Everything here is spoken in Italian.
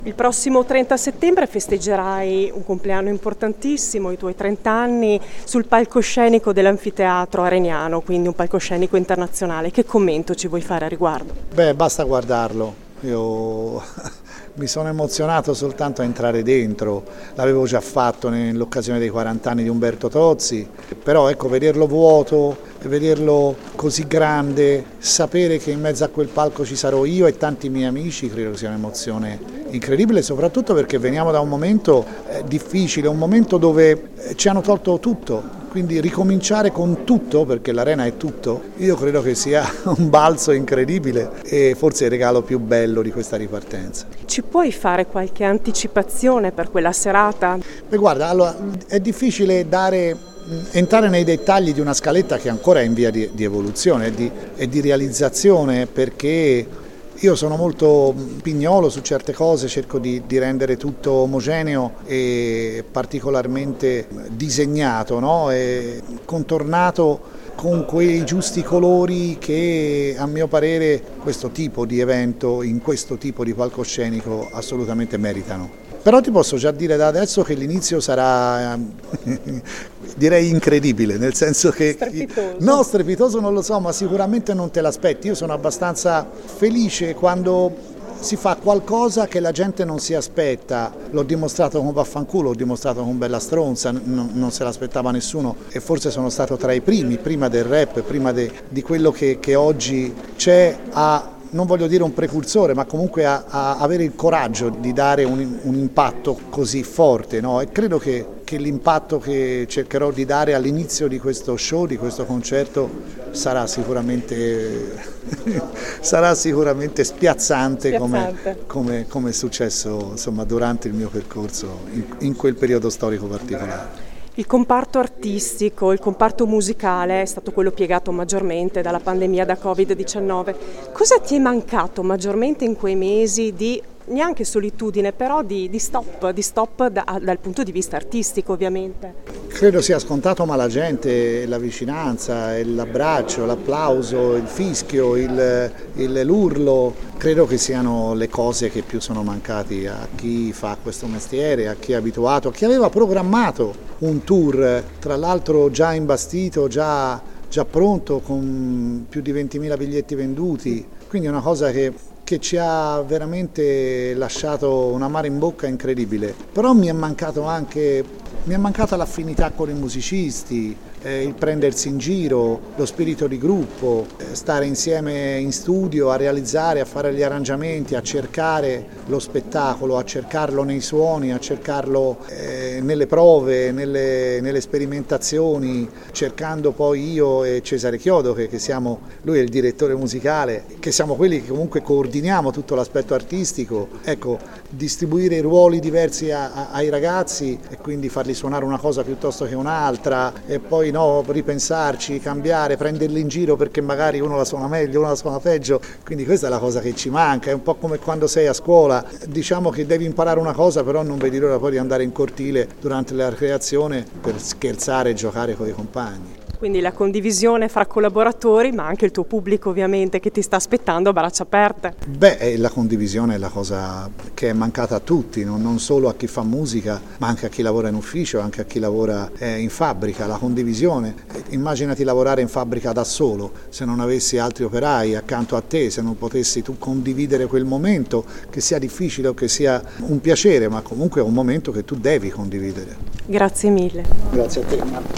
Il prossimo 30 settembre festeggerai un compleanno importantissimo, i tuoi 30 anni, sul palcoscenico dell'Anfiteatro Areniano, quindi un palcoscenico internazionale. Che commento ci vuoi fare a riguardo? Basta guardarlo. Io mi sono emozionato soltanto a entrare dentro, l'avevo già fatto nell'occasione dei 40 anni di Umberto Tozzi, però ecco, vederlo vuoto, vederlo così grande, sapere che in mezzo a quel palco ci sarò io e tanti miei amici, credo sia un'emozione incredibile, soprattutto perché veniamo da un momento difficile, un momento dove ci hanno tolto tutto. Quindi ricominciare con tutto, perché l'Arena è tutto, io credo che sia un balzo incredibile e forse il regalo più bello di questa ripartenza. Ci puoi fare qualche anticipazione per quella serata? Guarda, allora, è difficile entrare nei dettagli di una scaletta che ancora è in via di evoluzione e di realizzazione, perché io sono molto pignolo su certe cose, cerco di rendere tutto omogeneo e particolarmente disegnato, no? E contornato con quei giusti colori che a mio parere questo tipo di evento, in questo tipo di palcoscenico assolutamente meritano. Però ti posso già dire da adesso che l'inizio sarà, direi, incredibile, nel senso che... Strepitoso. No, strepitoso non lo so, ma sicuramente non te l'aspetti. Io sono abbastanza felice quando si fa qualcosa che la gente non si aspetta. L'ho dimostrato con Vaffanculo, l'ho dimostrato con Bella Stronza, non se l'aspettava nessuno e forse sono stato tra i primi, prima del rap, prima di quello che oggi c'è non voglio dire un precursore, ma comunque a avere il coraggio di dare un impatto così forte, no? E credo che l'impatto che cercherò di dare all'inizio di questo show, di questo concerto, sarà sicuramente spiazzante. Come è successo, insomma, durante il mio percorso in quel periodo storico particolare. Il comparto artistico, il comparto musicale è stato quello piegato maggiormente dalla pandemia da Covid-19. Cosa ti è mancato maggiormente in quei mesi di, neanche solitudine, però di stop dal punto di vista artistico, ovviamente? Credo sia scontato, ma la gente, la vicinanza, l'abbraccio, l'applauso, il fischio, l'urlo, credo che siano le cose che più sono mancati a chi fa questo mestiere, a chi è abituato, a chi aveva programmato un tour, tra l'altro già imbastito, già pronto, con più di 20.000 biglietti venduti, quindi è una cosa che ci ha veramente lasciato un amaro in bocca incredibile. Però mi è mancata l'affinità con i musicisti, il prendersi in giro, lo spirito di gruppo, stare insieme in studio a realizzare, a fare gli arrangiamenti, a cercare lo spettacolo, a cercarlo nei suoni, a cercarlo nelle prove, nelle sperimentazioni, cercando poi io e Cesare Chiodo, che siamo, lui è il direttore musicale, che siamo quelli che comunque coordiniamo tutto l'aspetto artistico, ecco, distribuire i ruoli diversi ai ragazzi e quindi farli suonare una cosa piuttosto che un'altra e poi ripensarci, cambiare, prenderli in giro perché magari uno la suona meglio, uno la suona peggio, quindi questa è la cosa che ci manca, è un po' come quando sei a scuola, diciamo che devi imparare una cosa però non vedi l'ora poi di andare in cortile durante la creazione per scherzare e giocare con i compagni. Quindi la condivisione fra collaboratori, ma anche il tuo pubblico ovviamente che ti sta aspettando a braccia aperte. La condivisione è la cosa che è mancata a tutti, non solo a chi fa musica, ma anche a chi lavora in ufficio, anche a chi lavora in fabbrica. La condivisione, immaginati lavorare in fabbrica da solo, se non avessi altri operai accanto a te, se non potessi tu condividere quel momento, che sia difficile o che sia un piacere, ma comunque è un momento che tu devi condividere. Grazie mille. Grazie a te.